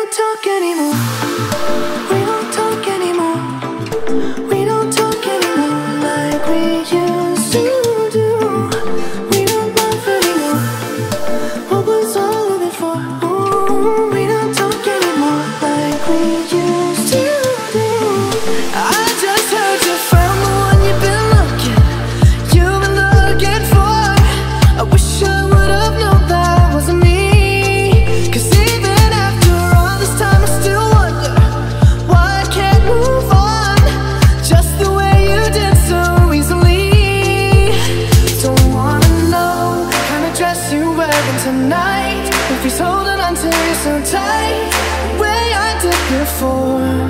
don't talk anymore. We don't talk anymore. We don't talk anymore like we used to do. We don't laugh anymore. What was all of it for? Ooh, we don't talk anymore like we used to do. I just heard you found the one you've been looking for. I wish I would have known that wasn't me. 'Cause even after all this time I still wonder why I can't move on just the way you did so easily. Don't wanna know the kind of dress you're wearing tonight, if he's holding on to you so tight the way I did before.